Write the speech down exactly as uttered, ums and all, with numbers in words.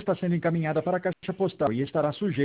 está sendo encaminhada para a caixa postal e estará sujeita